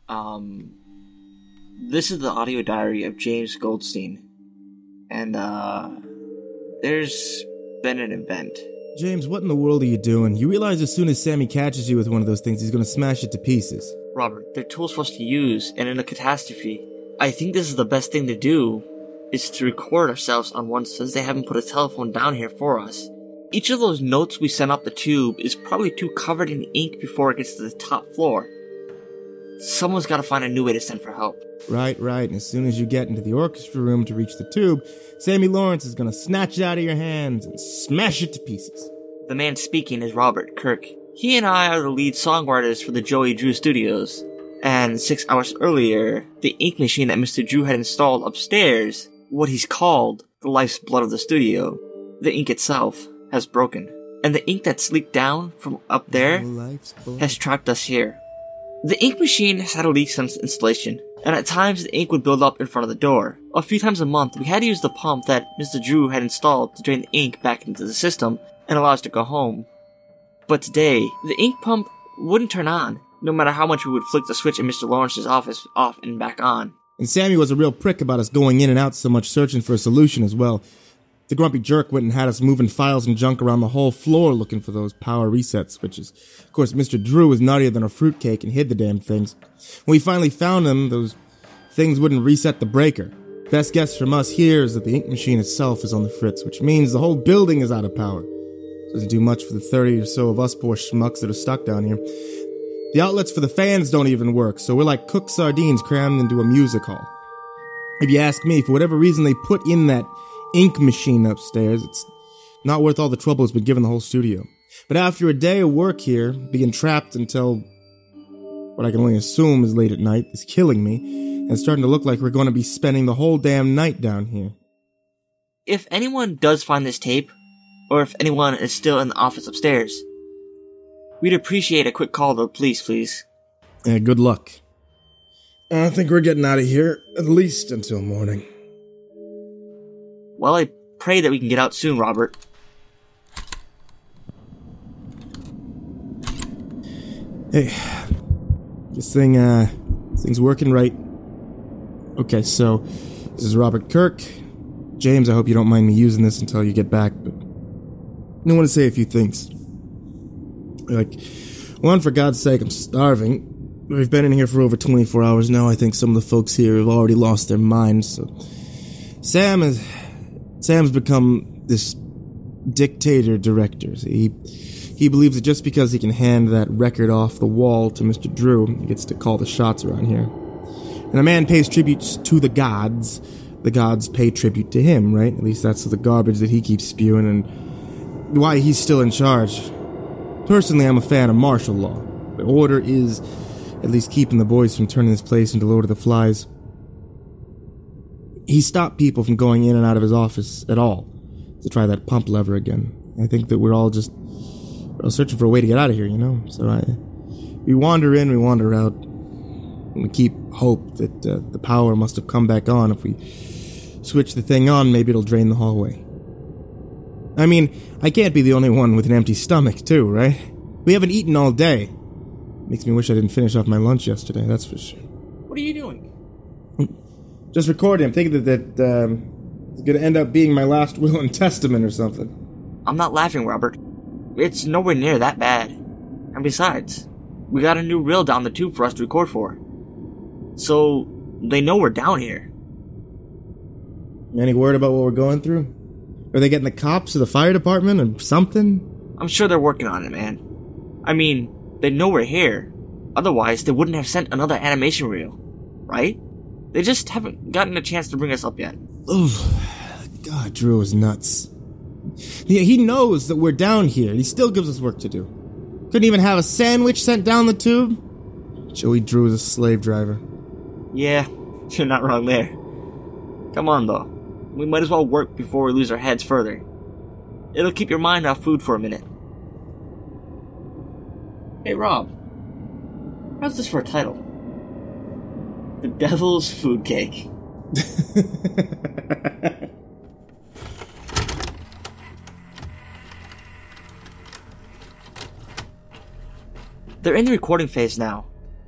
Um, this is the audio diary of James Goldstein. And, there's been an event. James, what in the world are you doing? You realize as soon as Sammy catches you with one of those things, he's gonna smash it to pieces. Robert, they're tools for us to use, and in a catastrophe, I think this is the best thing to do, is to record ourselves on one since they haven't put a telephone down here for us. Each of those notes we send up the tube is probably too covered in ink before it gets to the top floor. Someone's gotta find a new way to send for help. Right, and as soon as you get into the orchestra room to reach the tube, Sammy Lawrence is gonna snatch it out of your hands and smash it to pieces. The man speaking is Robert Kirk. He and I are the lead songwriters for the Joey Drew Studios. And 6 hours earlier, the ink machine that Mr. Drew had installed upstairs, what he's called the life's blood of the studio, the ink itself, has broken. And the ink that's leaked down from up there has trapped us here. The ink machine has had a leak since installation, and at times the ink would build up in front of the door. A few times a month, we had to use the pump that Mr. Drew had installed to drain the ink back into the system and allow us to go home. But today, the ink pump wouldn't turn on, no matter how much we would flick the switch in Mr. Lawrence's office off and back on. And Sammy was a real prick about us going in and out so much, searching for a solution as well. The grumpy jerk went and had us moving files and junk around the whole floor looking for those power reset switches. Of course, Mr. Drew was naughtier than a fruitcake and hid the damn things. When we finally found them, those things wouldn't reset the breaker. Best guess from us here is that the ink machine itself is on the fritz, which means the whole building is out of power. Doesn't do much for the 30 or so of us poor schmucks that are stuck down here. The outlets for the fans don't even work, so we're like cooked sardines crammed into a music hall. If you ask me, for whatever reason they put in that ink machine upstairs, it's not worth all the trouble it's been given the whole studio. But after a day of work here, being trapped until what I can only assume is late at night is killing me, and it's starting to look like we're going to be spending the whole damn night down here. If anyone does find this tape, or if anyone is still in the office upstairs, we'd appreciate a quick call to the police, please. Good luck. I think we're getting out of here, at least until morning. Well, I pray that we can get out soon, Robert. Hey, this thing's working right. Okay, so, this is Robert Kirk. James, I hope you don't mind me using this until you get back, but I want to say a few things. Like, one, for God's sake, I'm starving. We've been in here for over 24 hours now. I think some of the folks here have already lost their minds, so Sam's become this dictator director. He believes that just because he can hand that record off the wall to Mr. Drew, he gets to call the shots around here. And a man pays tributes to the gods pay tribute to him, right? At least that's the garbage that he keeps spewing and why he's still in charge. Personally, I'm a fan of martial law. The order is at least keeping the boys from turning this place into Lord of the Flies. He stopped people from going in and out of his office at all to try that pump lever again. I think that we're all searching for a way to get out of here, you know? So we wander in, we wander out, and we keep hope that the power must have come back on. If we switch the thing on, maybe it'll drain the hallway. I mean, I can't be the only one with an empty stomach, too, right? We haven't eaten all day. Makes me wish I didn't finish off my lunch yesterday, that's for sure. What are you doing? Just recording. I'm thinking that it's going to end up being my last will and testament or something. I'm not laughing, Robert. It's nowhere near that bad. And besides, we got a new reel down the tube for us to record for. So, they know we're down here. Any word about what we're going through? Are they getting the cops or the fire department or something? I'm sure they're working on it, man. I mean, they know we're here. Otherwise, they wouldn't have sent another animation reel, right? They just haven't gotten a chance to bring us up yet. God, Drew is nuts. Yeah, he knows that we're down here, and he still gives us work to do. Couldn't even have a sandwich sent down the tube? Joey Drew is a slave driver. Yeah, you're not wrong there. Come on, though. We might as well work before we lose our heads further. It'll keep your mind off food for a minute. Hey, Rob. How's this for a title? The Devil's Food Cake. They're in the recording phase now.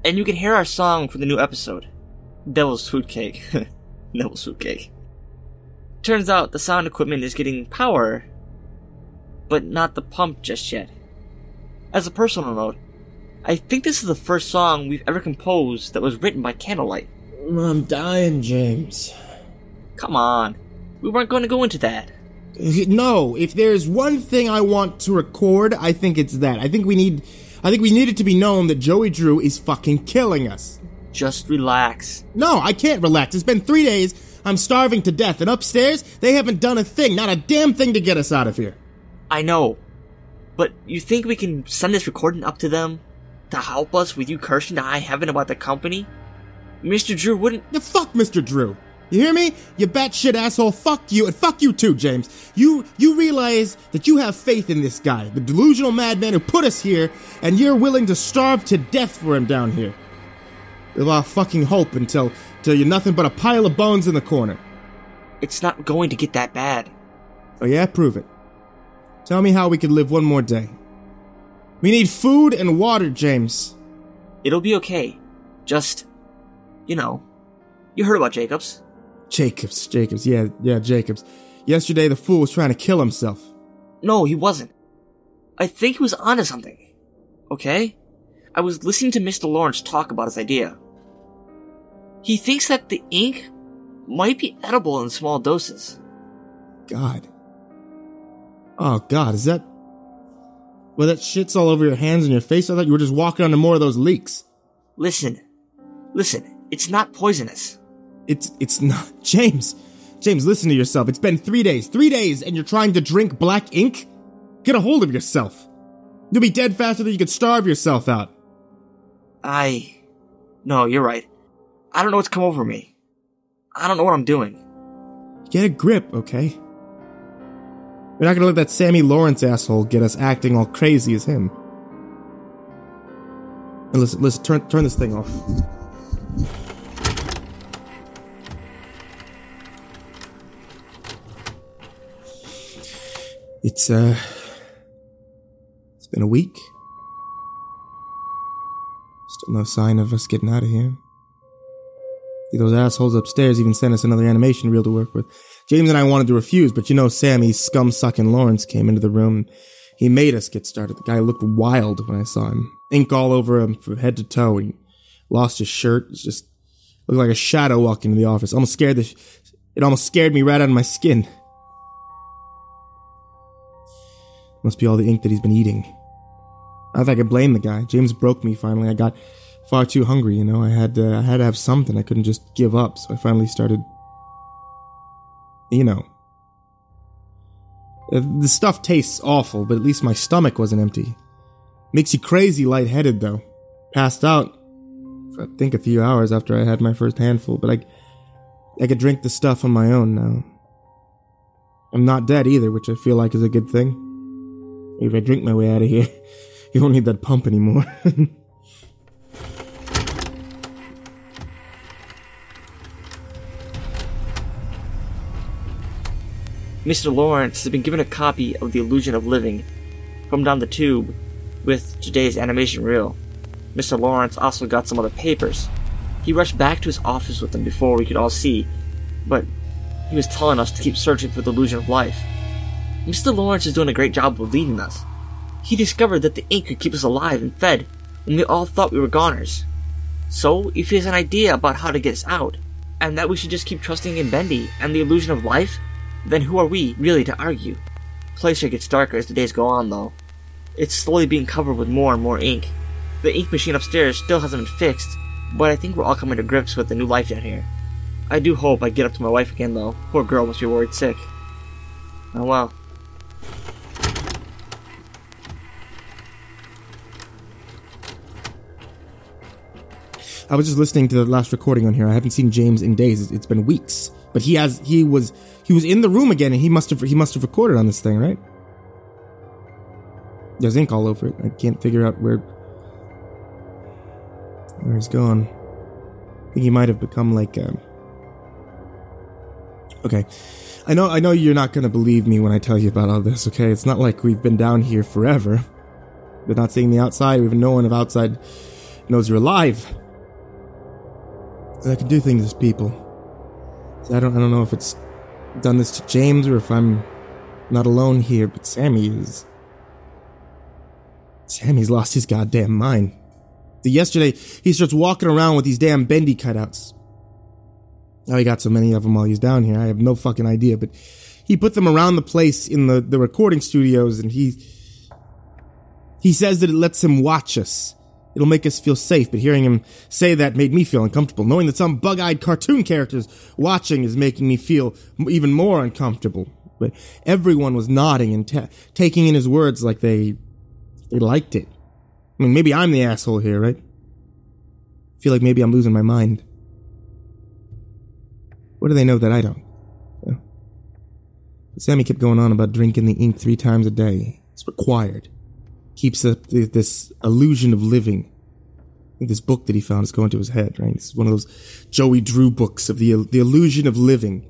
And you can hear our song for the new episode, Devil's Fruitcake. Devil's Fruitcake. Turns out the sound equipment is getting power, but not the pump just yet. As a personal note, I think this is the first song we've ever composed that was written by candlelight. I'm dying, James. Come on, we weren't going to go into that. No, if there's one thing I want to record, I think it's that. I think we need it to be known that Joey Drew is fucking killing us. Just relax. No, I can't relax. It's been 3 days, I'm starving to death, and upstairs, they haven't done a thing, not a damn thing to get us out of here. I know, but you think we can send this recording up to them to help us with you cursing to high heaven about the company? Mr. Drew wouldn't... The fuck Mr. Drew. You hear me? You batshit asshole. Fuck you, and fuck you too, James. You realize that you have faith in this guy, the delusional madman who put us here, and you're willing to starve to death for him down here. Without fucking hope until you're nothing but a pile of bones in the corner. It's not going to get that bad. Oh yeah? Prove it. Tell me how we could live one more day. We need food and water, James. It'll be okay. Just, you heard about Jacobs. Jacobs, yeah, Jacobs. Yesterday the fool was trying to kill himself. No, he wasn't. I think he was onto something. Okay? I was listening to Mr. Lawrence talk about his idea. He thinks that the ink might be edible in small doses. God. Oh, God, is that... Well, that shit's all over your hands and your face? I thought you were just walking onto more of those leaks. Listen, it's not poisonous. It's not... James, listen to yourself. It's been 3 days. 3 days, and you're trying to drink black ink? Get a hold of yourself. You'll be dead faster than you could starve yourself out. No, you're right. I don't know what's come over me. I don't know what I'm doing. Get a grip, okay? We're not gonna let that Sammy Lawrence asshole get us acting all crazy as him. And listen, turn this thing off. It's been a week. Still no sign of us getting out of here. Those assholes upstairs even sent us another animation reel to work with. James and I wanted to refuse, but Sammy scum-sucking Lawrence came into the room. He made us get started. The guy looked wild when I saw him. Ink all over him from head to toe. He lost his shirt. It just looked like a shadow walking into the office. It almost scared me right out of my skin. Must be all the ink that he's been eating. I don't think I could blame the guy. James broke me finally. I got far too hungry, I had to have something. I couldn't just give up, so I finally started, the stuff tastes awful, but at least my stomach wasn't empty. Makes you crazy lightheaded, though. Passed out for, I think, a few hours after I had my first handful, but I could drink the stuff on my own now. I'm not dead either, which I feel like is a good thing. If I drink my way out of here, you don't need that pump anymore. Mr. Lawrence has been given a copy of The Illusion of Living from down the tube with today's animation reel. Mr. Lawrence also got some other papers. He rushed back to his office with them before we could all see, but he was telling us to keep searching for the illusion of life. Mr. Lawrence is doing a great job of leading us. He discovered that the ink could keep us alive and fed when we all thought we were goners. So, if he has an idea about how to get us out, and that we should just keep trusting in Bendy and the illusion of life, then who are we, really, to argue? Placer gets darker as the days go on, though. It's slowly being covered with more and more ink. The ink machine upstairs still hasn't been fixed, but I think we're all coming to grips with the new life down here. I do hope I get up to my wife again, though. Poor girl must be worried sick. Oh well. I was just listening to the last recording on here. I haven't seen James in days. It's been weeks. But he was in the room again, and he must have recorded on this thing, right? There's ink all over it. I can't figure out where he's gone. I think he might have become like Okay. I know you're not gonna believe me when I tell you about all this, okay? It's not like we've been down here forever. We're not seeing the outside. We have no one of outside knows you're alive. And I can do things to people. So I don't know if it's done this to James or if I'm not alone here, but Sammy's lost his goddamn mind. Yesterday, he starts walking around with these damn bendy cutouts. How he got so many of them while he's down here, I have no fucking idea, but he put them around the place in the recording studios, and he says that it lets him watch us. It'll make us feel safe, but hearing him say that made me feel uncomfortable. Knowing that some bug-eyed cartoon characters watching is making me feel even more uncomfortable. But everyone was nodding and taking in his words like they liked it. I mean, maybe I'm the asshole here, right? I feel like maybe I'm losing my mind. What do they know that I don't? Yeah. Sammy kept going on about drinking the ink 3 times a day. It's required. Keeps up this illusion of living. I think this book that he found is going to his head, right? It's one of those Joey Drew books of the illusion of living.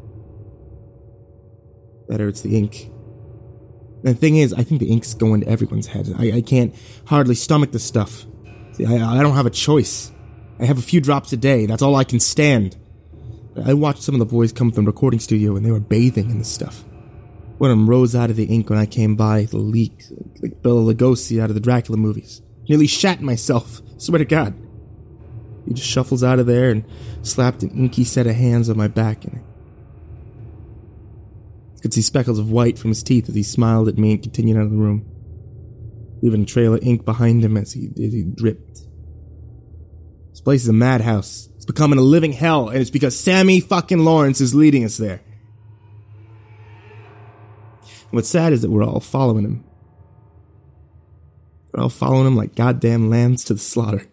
Better, it's the ink. And the thing is, I think the ink's going to everyone's head. I can't hardly stomach the stuff. See, I don't have a choice. I have a few drops a day. That's all I can stand. I watched some of the boys come from the recording studio and they were bathing in this stuff. One of them rose out of the ink when I came by, the leak, like Bela Lugosi out of the Dracula movies. Nearly shat myself, swear to God. He just shuffles out of there and slapped an inky set of hands on my back, and I could see speckles of white from his teeth as he smiled at me and continued out of the room, leaving a trail of ink behind him as he dripped. This place is a madhouse. It's becoming a living hell, and it's because Sammy fucking Lawrence is leading us there. And what's sad is that we're all following him. We're all following him like goddamn lambs to the slaughter.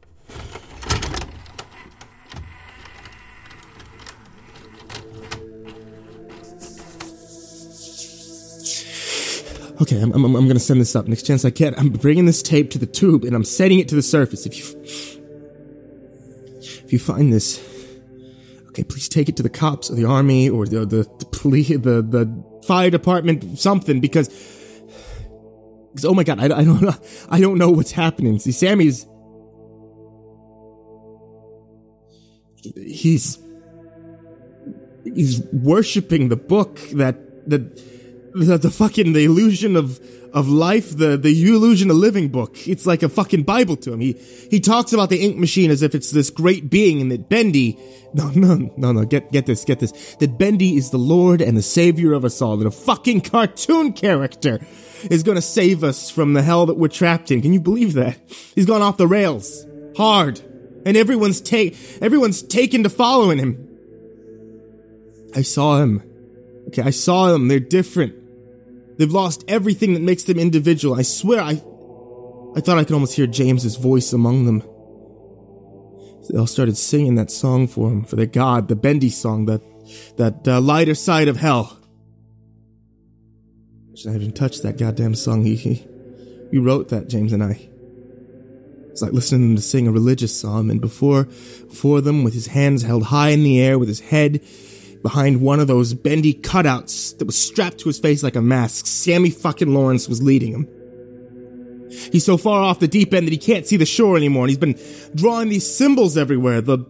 Okay, I'm gonna send this up. Next chance I get, I'm bringing this tape to the tube and I'm setting it to the surface. If you find this, okay, please take it to the cops or the army or the police, the fire department, something, because oh my God, I don't know what's happening. See, Sammy's he's worshiping the book that the fucking the illusion of life, the illusion of living book. It's like a fucking Bible to him. He talks about the ink machine as if it's this great being, and that Bendy, no, get this, that Bendy is the Lord and the Savior of us all, that a fucking cartoon character is gonna save us from the hell that we're trapped in. Can you believe that? He's gone off the rails. Hard. And everyone's taken to following him. I saw him. Okay, I saw them. They're different. They've lost everything that makes them individual. I swear, I thought I could almost hear James's voice among them. So they all started singing that song for him, for their god, the Bendy song, that lighter side of hell. I shouldn't even touched that goddamn song. He wrote that, James and I. It's like listening to them to sing a religious psalm, and before them, with his hands held high in the air, with his head behind one of those bendy cutouts that was strapped to his face like a mask, Sammy fucking Lawrence was leading him. He's so far off the deep end that he can't see the shore anymore, and he's been drawing these symbols everywhere. The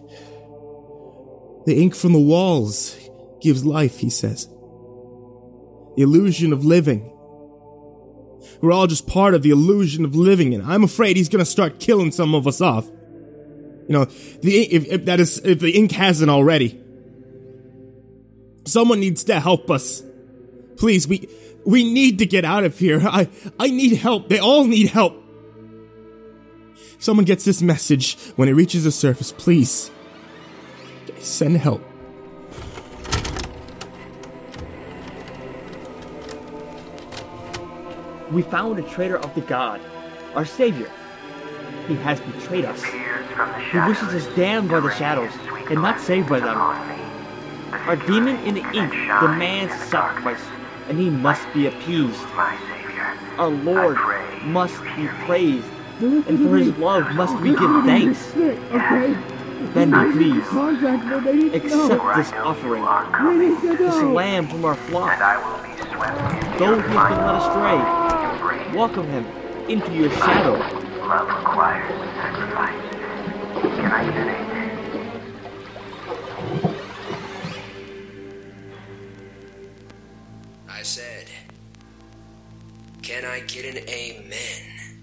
ink from the walls gives life, he says. The illusion of living. We're all just part of the illusion of living, and I'm afraid he's gonna start killing some of us off. You know, if the ink hasn't already. Someone needs to help us. Please, we need to get out of here. I need help. They all need help. If someone gets this message when it reaches the surface, please send help. We found a traitor of the god, our savior. He has betrayed us. He wishes us damned by the shadows and not saved by them. Our demon in the ink demands sacrifice, and he must be appeased. Our Lord must be praised, and for his love must we give thanks. Bendy, please, accept this offering, this lamb from our flock. Though he has been led astray, welcome him into your shadow. Love requires sacrifice. Can I get an amen? I said, can I get an amen?